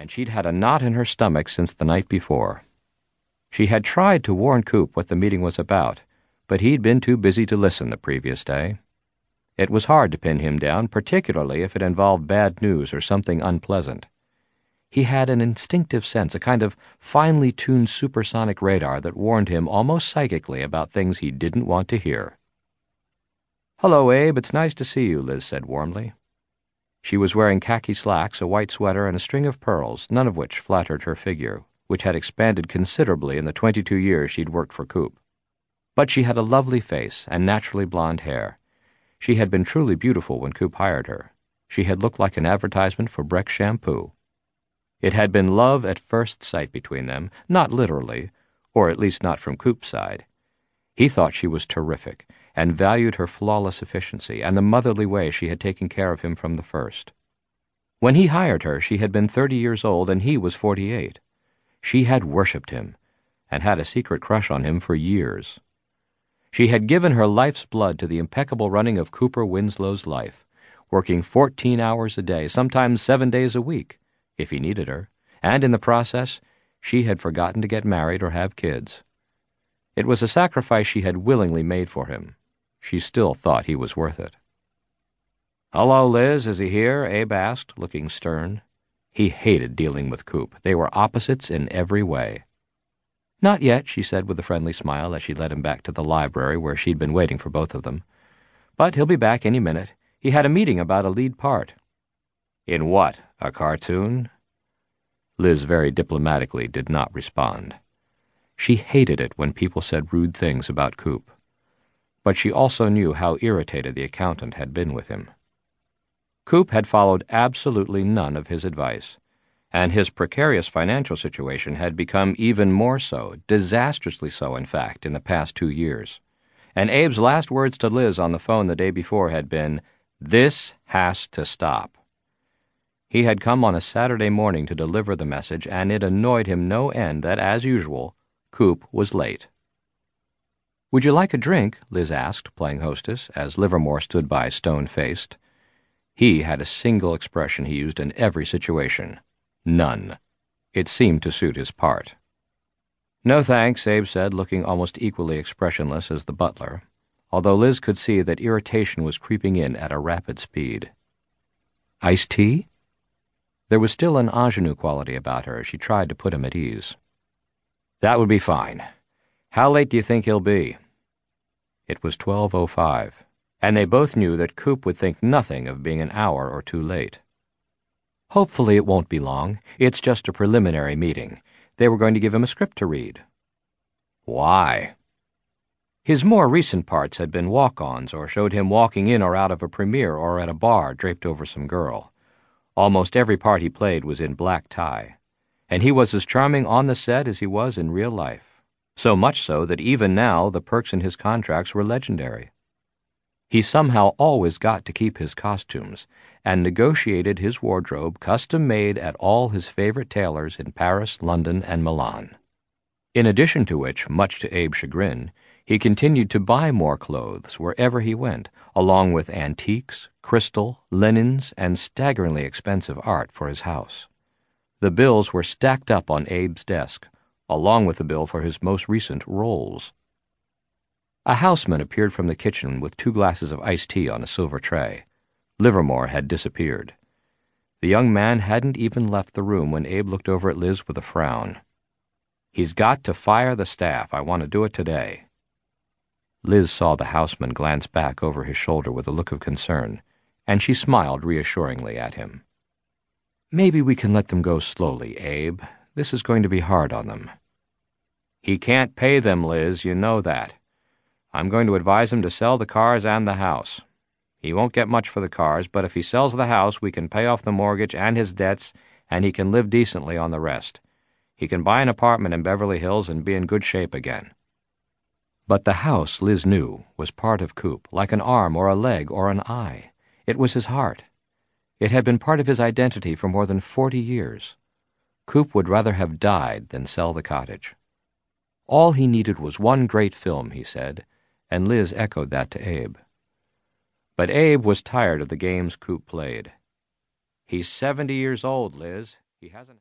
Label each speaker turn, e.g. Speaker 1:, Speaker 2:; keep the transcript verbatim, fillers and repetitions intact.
Speaker 1: and she'd had a knot in her stomach since the night before. She had tried to warn Coop what the meeting was about, but he'd been too busy to listen the previous day. It was hard to pin him down, particularly if it involved bad news or something unpleasant. He had an instinctive sense, a kind of finely tuned supersonic radar that warned him almost psychically about things he didn't want to hear. "Hello, Abe, it's nice to see you," Liz said warmly. She was wearing khaki slacks, a white sweater, and a string of pearls, none of which flattered her figure, which had expanded considerably in the twenty-two years she'd worked for Coop. But she had a lovely face and naturally blonde hair. She had been truly beautiful when Coop hired her. She had looked like an advertisement for Breck shampoo. It had been love at first sight between them, not literally, or at least not from Coop's side. He thought she was terrific, and valued her flawless efficiency and the motherly way she had taken care of him from the first. When he hired her, she had been thirty years old and he was forty-eight. She had worshipped him, and had a secret crush on him for years. She had given her life's blood to the impeccable running of Cooper Winslow's life, working fourteen hours a day, sometimes seven days a week, if he needed her, and in the process, she had forgotten to get married or have kids. It was a sacrifice she had willingly made for him. She still thought he was worth it. "Hello, Liz, is he here?" Abe asked, looking stern. He hated dealing with Coop. They were opposites in every way. "Not yet," she said with a friendly smile as she led him back to the library where she'd been waiting for both of them. "But he'll be back any minute. He had a meeting about a lead part." "In what, a cartoon?" Liz very diplomatically did not respond. She hated it when people said rude things about Coop. But she also knew how irritated the accountant had been with him. Coop had followed absolutely none of his advice, and his precarious financial situation had become even more so, disastrously so, in fact, in the past two years. And Abe's last words to Liz on the phone the day before had been, "This has to stop." He had come on a Saturday morning to deliver the message, and it annoyed him no end that, as usual, Coop was late. "Would you like a drink?" Liz asked, playing hostess, as Livermore stood by stone-faced. He had a single expression he used in every situation. None. It seemed to suit his part. "No thanks," Abe said, looking almost equally expressionless as the butler, although Liz could see that irritation was creeping in at a rapid speed. "Iced tea?" There was still an ingenue quality about her as she tried to put him at ease. "That would be fine. How late do you think he'll be?" It was twelve oh five, and they both knew that Coop would think nothing of being an hour or two late. "Hopefully it won't be long. It's just a preliminary meeting. They were going to give him a script to read." "Why?" His more recent parts had been walk-ons or showed him walking in or out of a premiere or at a bar draped over some girl. Almost every part he played was in black tie, and he was as charming on the set as he was in real life, so much so that even now the perks in his contracts were legendary. He somehow always got to keep his costumes, and negotiated his wardrobe custom-made at all his favorite tailors in Paris, London, and Milan. In addition to which, much to Abe's chagrin, he continued to buy more clothes wherever he went, along with antiques, crystal, linens, and staggeringly expensive art for his house. The bills were stacked up on Abe's desk, along with the bill for his most recent rolls. A houseman appeared from the kitchen with two glasses of iced tea on a silver tray. Livermore had disappeared. The young man hadn't even left the room when Abe looked over at Liz with a frown. "He's got to fire the staff. I want to do it today." Liz saw the houseman glance back over his shoulder with a look of concern, and she smiled reassuringly at him. "Maybe we can let them go slowly, Abe. This is going to be hard on them." "He can't pay them, Liz, you know that. I'm going to advise him to sell the cars and the house. He won't get much for the cars, but if he sells the house, we can pay off the mortgage and his debts, and he can live decently on the rest. He can buy an apartment in Beverly Hills and be in good shape again." But the house, Liz knew, was part of Coop, like an arm or a leg or an eye. It was his heart. It had been part of his identity for more than forty years. Coop would rather have died than sell the cottage. All he needed was one great film, he said, and Liz echoed that to Abe. But Abe was tired of the games Coop played. "He's seventy years old, Liz. He hasn't..."